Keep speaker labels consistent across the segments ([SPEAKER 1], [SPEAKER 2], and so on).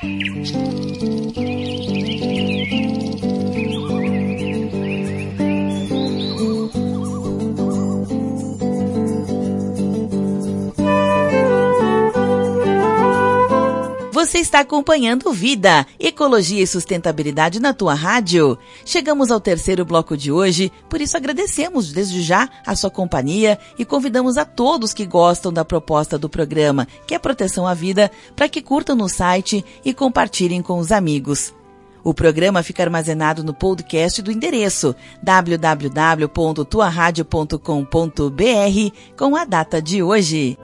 [SPEAKER 1] Você está acompanhando Vida, Ecologia e Sustentabilidade na tua rádio. Chegamos ao terceiro bloco de hoje, por isso agradecemos desde já a sua companhia e convidamos a todos que gostam da proposta do programa, que é Proteção à Vida, para que curtam no site e compartilhem com os amigos. O programa fica armazenado no podcast do endereço www.tuaradio.com.br com a data de hoje.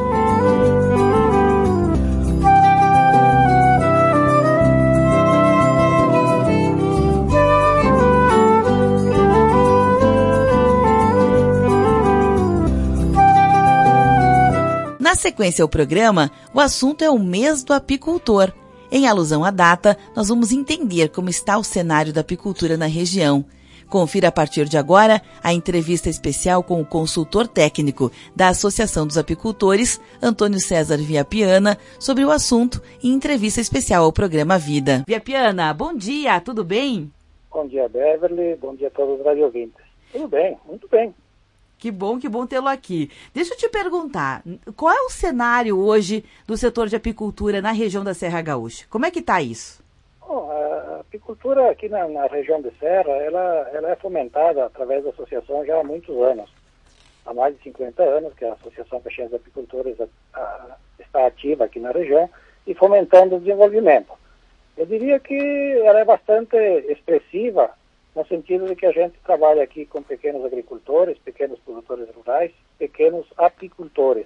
[SPEAKER 1] Na sequência ao programa, o assunto é o mês do apicultor. Em alusão à data, nós vamos entender como está o cenário da apicultura na região. Confira a partir de agora a entrevista especial com o consultor técnico da Associação dos Apicultores, Antônio César Viapiana, sobre o assunto e entrevista especial ao programa Vida. Viapiana, bom dia, tudo bem?
[SPEAKER 2] Bom dia, Beverly, bom dia a todos os radiovintes. Tudo bem, muito bem.
[SPEAKER 1] Que bom tê-lo aqui. Deixa eu te perguntar, qual é o cenário hoje do setor de apicultura na região da Serra Gaúcha? Como é que está isso?
[SPEAKER 2] Bom, a apicultura aqui na região de Serra, ela é fomentada através da associação já há muitos anos. Há mais de 50 anos que a Associação Peixinhos Apicultores está ativa aqui na região e fomentando o desenvolvimento. Eu diria que ela é bastante expressiva, no sentido de que a gente trabalha aqui com pequenos agricultores, pequenos produtores rurais, pequenos apicultores.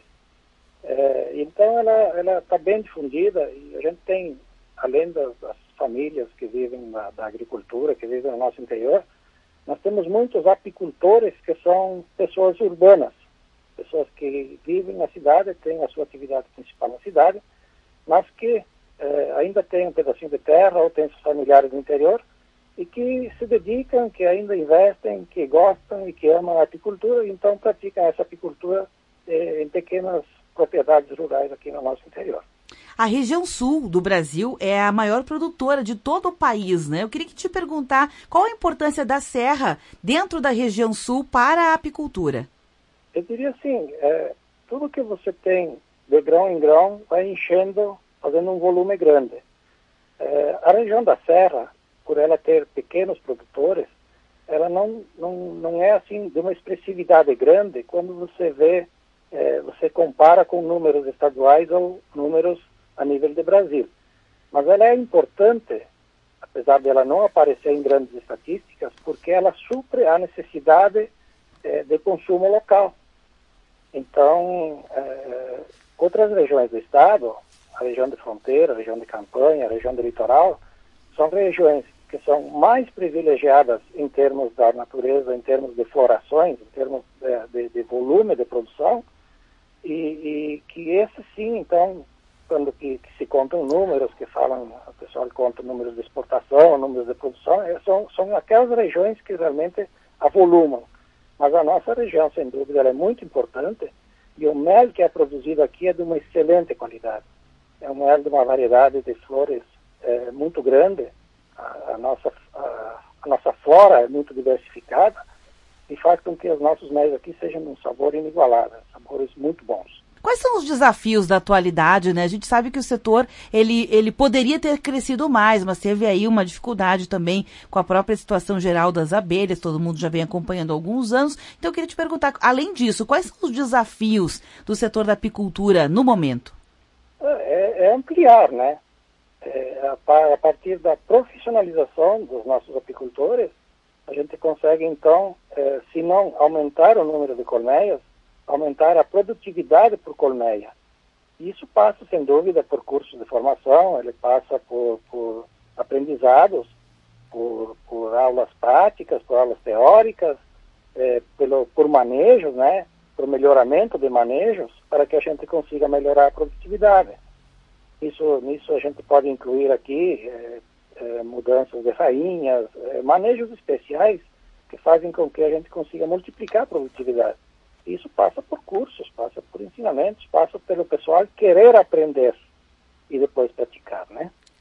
[SPEAKER 2] Então ela está bem difundida e a gente tem, além das famílias que vivem da agricultura, que vivem no nosso interior, nós temos muitos apicultores que são pessoas urbanas, pessoas que vivem na cidade, têm a sua atividade principal na cidade, mas que ainda têm um pedacinho de terra ou têm seus familiares no interior, e que se dedicam, que ainda investem, que gostam e que amam a apicultura, então praticam essa apicultura em pequenas propriedades rurais aqui no nosso interior.
[SPEAKER 1] A região sul do Brasil é a maior produtora de todo o país, né? Eu queria te perguntar qual a importância da serra dentro da região sul para a apicultura.
[SPEAKER 2] Eu diria assim, tudo que você tem de grão em grão vai enchendo, fazendo um volume grande. A região da serra, por ela ter pequenos produtores, ela não é assim de uma expressividade grande quando você vê, você compara com números estaduais ou números a nível de Brasil. Mas ela é importante, apesar de ela não aparecer em grandes estatísticas, porque ela supre a necessidade de consumo local. Então, outras regiões do estado, a região de fronteira, a região de campanha, a região do litoral, são regiões que são mais privilegiadas em termos da natureza, em termos de florações, em termos de volume de produção, e que esse sim, então, quando que se contam números, que falam, o pessoal conta números de exportação, números de produção, são aquelas regiões que realmente avolumam. Mas a nossa região, sem dúvida, ela é muito importante, e o mel que é produzido aqui é de uma excelente qualidade. É um mel de uma variedade de flores muito grande. A nossa flora é muito diversificada e faz com que os nossos méis aqui sejam um sabor inigualável, sabores muito bons.
[SPEAKER 1] Quais são os desafios da atualidade, né? A gente sabe que o setor, ele poderia ter crescido mais, mas teve aí uma dificuldade também com a própria situação geral das abelhas, todo mundo já vem acompanhando há alguns anos. Então eu queria te perguntar, além disso, quais são os desafios do setor da apicultura no momento?
[SPEAKER 2] É ampliar, né? A partir da profissionalização dos nossos apicultores, a gente consegue, então, se não aumentar o número de colmeias, aumentar a produtividade por colmeia. Isso passa, sem dúvida, por cursos de formação, ele passa por aprendizados, por aulas práticas, por aulas teóricas, por manejos, né? Por melhoramento de manejos, para que a gente consiga melhorar a produtividade. Nisso a gente pode incluir aqui mudanças de rainhas, manejos especiais que fazem com que a gente consiga multiplicar a produtividade. Isso passa por cursos, passa por ensinamentos, passa pelo pessoal querer aprender e depois praticar, né?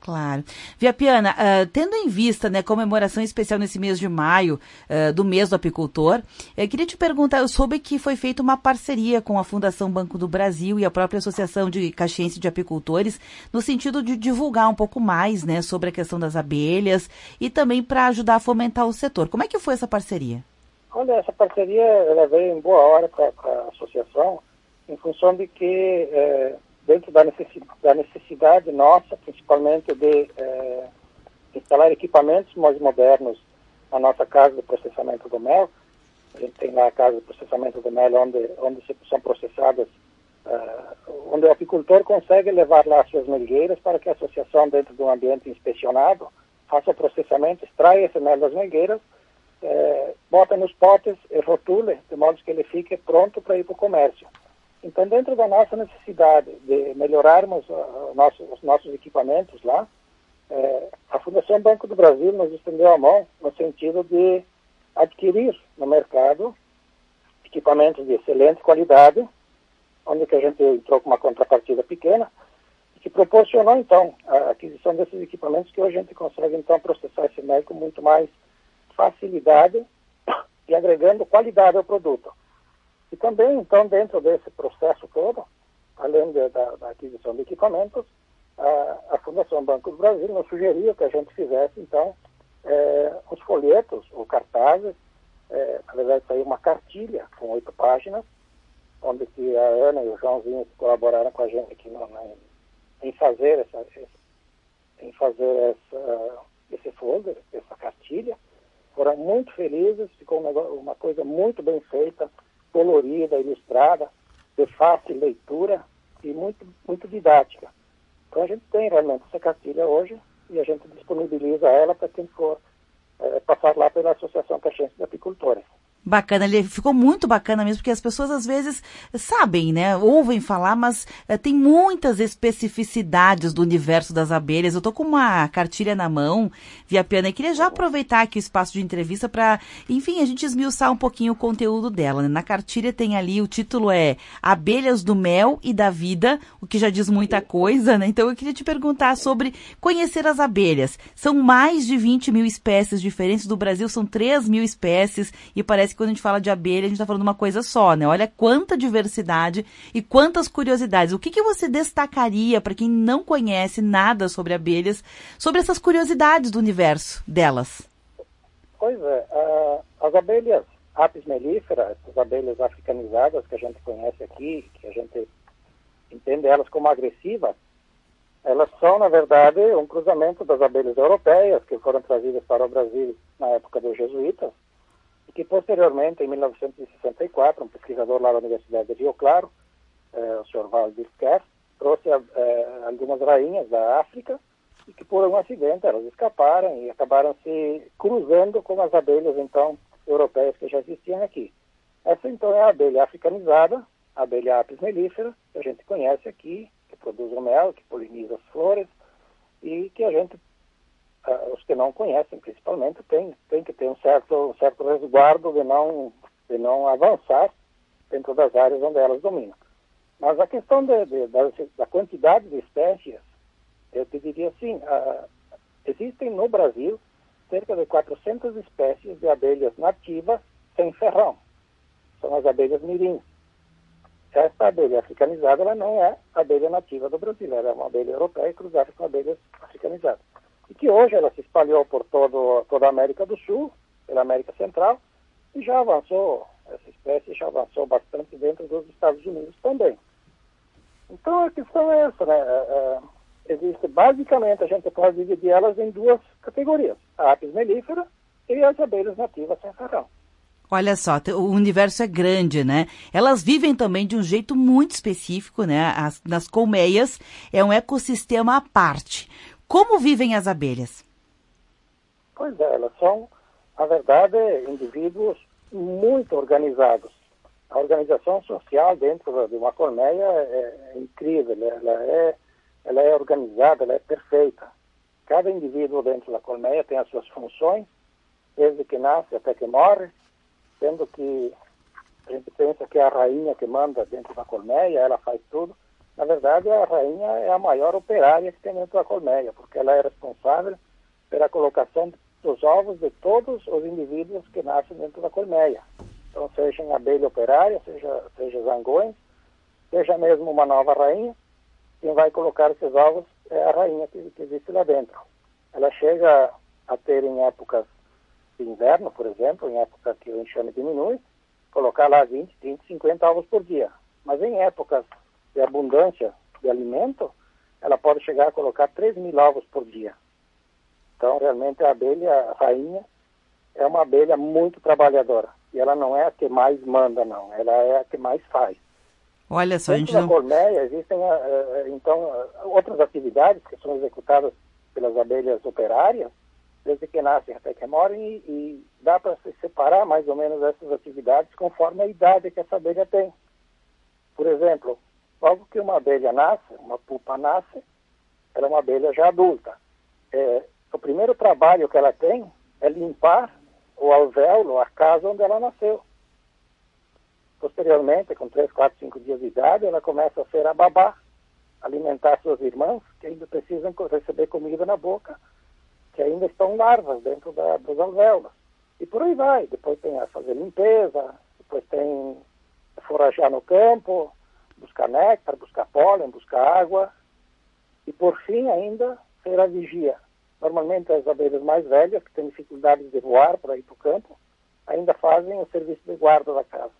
[SPEAKER 1] Claro. Viapiana, tendo em vista, né, comemoração especial nesse mês de maio, do mês do apicultor, eu queria te perguntar, eu soube que foi feita uma parceria com a Fundação Banco do Brasil e a própria Associação de Caxiense de Apicultores, no sentido de divulgar um pouco mais, né, sobre a questão das abelhas e também para ajudar a fomentar o setor. Como é que foi essa parceria?
[SPEAKER 2] Olha, essa parceria ela veio em boa hora para a associação, em função de que, dentro da necessidade nossa, principalmente de instalar equipamentos mais modernos na nossa casa de processamento do mel. A gente tem lá a casa de processamento do mel onde são processadas, onde o apicultor consegue levar lá as suas melgueiras para que a associação, dentro de um ambiente inspecionado, faça o processamento, extraia esse mel das melgueiras, bota nos potes e rotule, de modo que ele fique pronto para ir para o comércio. Então, dentro da nossa necessidade de melhorarmos os nossos equipamentos lá, a Fundação Banco do Brasil nos estendeu a mão no sentido de adquirir no mercado equipamentos de excelente qualidade, onde que a gente entrou com uma contrapartida pequena, que proporcionou, então, a aquisição desses equipamentos, que hoje a gente consegue, então, processar esse mel com muito mais facilidade e agregando qualidade ao produto. E também, então, dentro desse processo todo, além da aquisição de equipamentos, a Fundação Banco do Brasil nos sugeriu que a gente fizesse, então, os folhetos, ou cartazes, na verdade saiu uma cartilha com 8 páginas, onde que a Ana e o Joãozinho colaboraram com a gente aqui em fazer esse folder, essa cartilha. Foram muito felizes, ficou uma coisa muito bem feita, colorida, ilustrada, de fácil leitura e muito, muito didática. Então a gente tem realmente essa cartilha hoje e a gente disponibiliza ela para quem for passar lá pela Associação Caxiense de Apicultores.
[SPEAKER 1] Bacana, ele ficou muito bacana mesmo, porque as pessoas às vezes sabem, né, ouvem falar, mas tem muitas especificidades do universo das abelhas. Eu tô com uma cartilha na mão, Viapiana, e queria já aproveitar aqui o espaço de entrevista para, enfim, a gente esmiuçar um pouquinho o conteúdo dela, né? Na cartilha tem ali, o título é Abelhas do Mel e da Vida, o que já diz muita coisa, né? Então eu queria te perguntar sobre conhecer as abelhas. São mais de 20 mil espécies diferentes, do Brasil são 3 mil espécies, e parece que quando a gente fala de abelha, a gente está falando de uma coisa só, né? Olha quanta diversidade e quantas curiosidades. O que você destacaria para quem não conhece nada sobre abelhas, sobre essas curiosidades do universo delas?
[SPEAKER 2] Pois é, as abelhas Apis mellifera, as abelhas africanizadas que a gente conhece aqui, que a gente entende elas como agressivas, elas são, na verdade, um cruzamento das abelhas europeias que foram trazidas para o Brasil na época dos jesuítas, que posteriormente, em 1964, um pesquisador lá da Universidade de Rio Claro, o Sr. Valdir Kerr, trouxe algumas rainhas da África e que, por um acidente, elas escaparam e acabaram se cruzando com as abelhas, então, europeias que já existiam aqui. Essa, então, é a abelha africanizada, a abelha Apis mellifera, que a gente conhece aqui, que produz o mel, que poliniza as flores e que a gente, os que não conhecem, principalmente, tem que ter um certo resguardo de não avançar dentro das áreas onde elas dominam. Mas a questão da quantidade de espécies, eu te diria assim, existem no Brasil cerca de 400 espécies de abelhas nativas sem ferrão. São as abelhas mirins. Esta abelha africanizada, ela não é a abelha nativa do Brasil, ela é uma abelha europeia cruzada com abelhas africanizadas. E que hoje ela se espalhou por toda a América do Sul, pela América Central, e já avançou, essa espécie já avançou bastante dentro dos Estados Unidos também. Então a questão é essa, né? Existe, basicamente, a gente pode dividir elas em duas categorias, a Apis mellifera e as abelhas nativas sem ferrão.
[SPEAKER 1] Olha só, o universo é grande, né? Elas vivem também de um jeito muito específico, né? Nas colmeias é um ecossistema à parte. Como vivem as abelhas?
[SPEAKER 2] Pois é, elas são, na verdade, indivíduos muito organizados. A organização social dentro de uma colmeia é incrível, ela é organizada, ela é perfeita. Cada indivíduo dentro da colmeia tem as suas funções, desde que nasce até que morre, sendo que a gente pensa que é a rainha que manda dentro da colmeia, ela faz tudo, Na verdade, a rainha é a maior operária que tem dentro da colmeia, porque ela é responsável pela colocação dos ovos de todos os indivíduos que nascem dentro da colmeia. Então, seja em abelha operária, seja zangões, seja mesmo uma nova rainha, quem vai colocar esses ovos é a rainha que existe lá dentro. Ela chega a ter em épocas de inverno, por exemplo, em época que o enxame diminui, colocar lá 20, 30, 50 ovos por dia. Mas em épocas de abundância de alimento, ela pode chegar a colocar 3.000 ovos por dia. Então, realmente, a abelha rainha é uma abelha muito trabalhadora. E ela não é a que mais manda, não. Ela é a que mais faz.
[SPEAKER 1] Olha só,
[SPEAKER 2] dentro da colmeia existem, então, outras atividades que são executadas pelas abelhas operárias, desde que nascem até que morrem, e dá para se separar mais ou menos essas atividades conforme a idade que essa abelha tem. Por exemplo, logo que uma abelha nasce, uma pupa nasce, ela é uma abelha já adulta. O primeiro trabalho que ela tem é limpar o alvéolo, a casa onde ela nasceu. Posteriormente, com 3, 4, 5 dias de idade, ela começa a ser a babá, alimentar suas irmãs, que ainda precisam receber comida na boca, que ainda estão larvas dentro dos alvéolos. E por aí vai. Depois tem a fazer limpeza, depois tem forajar no campo, buscar néctar, buscar pólen, buscar água. E por fim ainda ser a vigia. Normalmente as abelhas mais velhas, que têm dificuldades de voar para ir para o campo, ainda fazem o serviço de guarda da casa.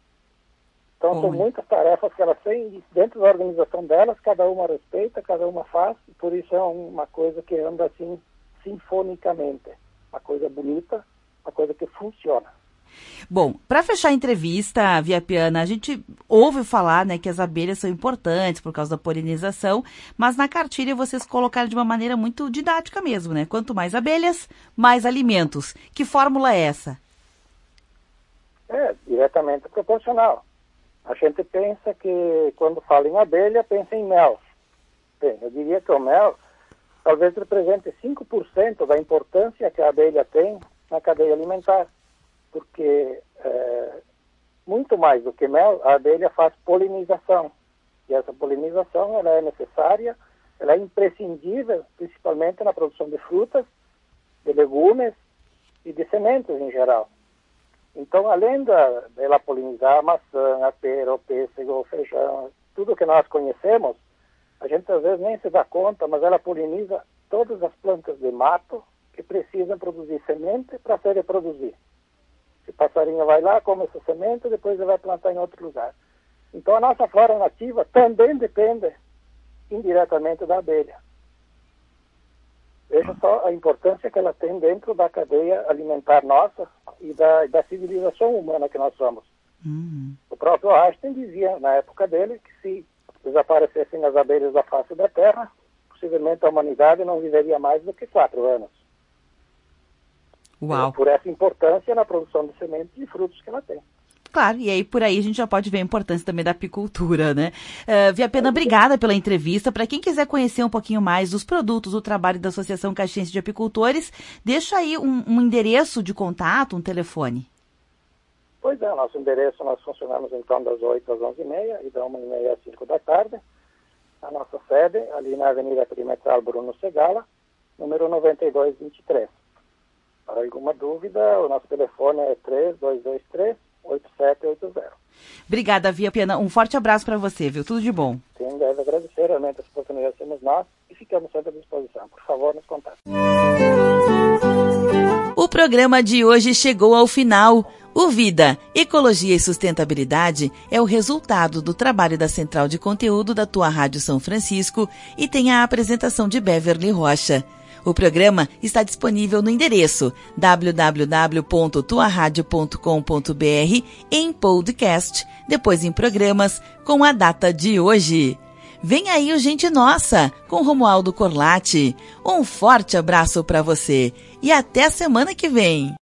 [SPEAKER 2] Então são muitas tarefas que elas têm, e dentro da organização delas, cada uma respeita, cada uma faz, e por isso é uma coisa que anda assim, sinfonicamente. Uma coisa bonita, uma coisa que funciona.
[SPEAKER 1] Bom, para fechar a entrevista, Via Piana, a gente ouve falar, né, que as abelhas são importantes por causa da polinização, mas na cartilha vocês colocaram de uma maneira muito didática mesmo, né? Quanto mais abelhas, mais alimentos. Que fórmula é essa?
[SPEAKER 2] É diretamente proporcional. A gente pensa que, quando fala em abelha, pensa em mel. Bem, eu diria que o mel talvez represente 5% da importância que a abelha tem na cadeia alimentar. Porque, muito mais do que mel, a abelha faz polinização. E essa polinização ela é necessária, ela é imprescindível, principalmente na produção de frutas, de legumes e de sementes em geral. Então, além dela polinizar a maçã, a pera, o pêssego, o feijão, tudo que nós conhecemos, a gente às vezes nem se dá conta, mas ela poliniza todas as plantas de mato que precisam produzir semente para se reproduzir. O passarinho vai lá, come essa semente, depois ele vai plantar em outro lugar. Então a nossa flora nativa também depende indiretamente da abelha. Veja só a importância que ela tem dentro da cadeia alimentar nossa e da civilização humana que nós somos. O próprio Einstein dizia, na época dele, que se desaparecessem as abelhas da face da Terra, possivelmente a humanidade não viveria mais do que 4 anos.
[SPEAKER 1] Uau.
[SPEAKER 2] Por essa importância na produção de sementes e frutos que ela tem.
[SPEAKER 1] Claro, e aí por aí a gente já pode ver a importância também da apicultura, né? Via Piana, obrigada pela entrevista. Para quem quiser conhecer um pouquinho mais dos produtos, do trabalho da Associação Caxiense de Apicultores, deixa aí um endereço de contato, um telefone.
[SPEAKER 2] Pois é, nosso endereço, nós funcionamos então das 8 às 11h30 e da 1h30 às 5 da tarde. A nossa sede, ali na Avenida Perimetral Bruno Segala, número 9223. Para alguma dúvida, o nosso telefone é 3223-8780.
[SPEAKER 1] Obrigada, Via Piana. Um forte abraço para você, viu? Tudo de bom.
[SPEAKER 2] Sim, deve agradecer realmente essa oportunidade, temos nós e ficamos sempre à disposição. Por favor, nos contate.
[SPEAKER 1] O programa de hoje chegou ao final. O Vida, Ecologia e Sustentabilidade é o resultado do trabalho da Central de Conteúdo da Tua Rádio São Francisco e tem a apresentação de Beverly Rocha. O programa está disponível no endereço www.tuaradio.com.br em podcast, depois em programas, com a data de hoje. Vem aí o Gente Nossa, com Romualdo Corlatti. Um forte abraço para você e até a semana que vem.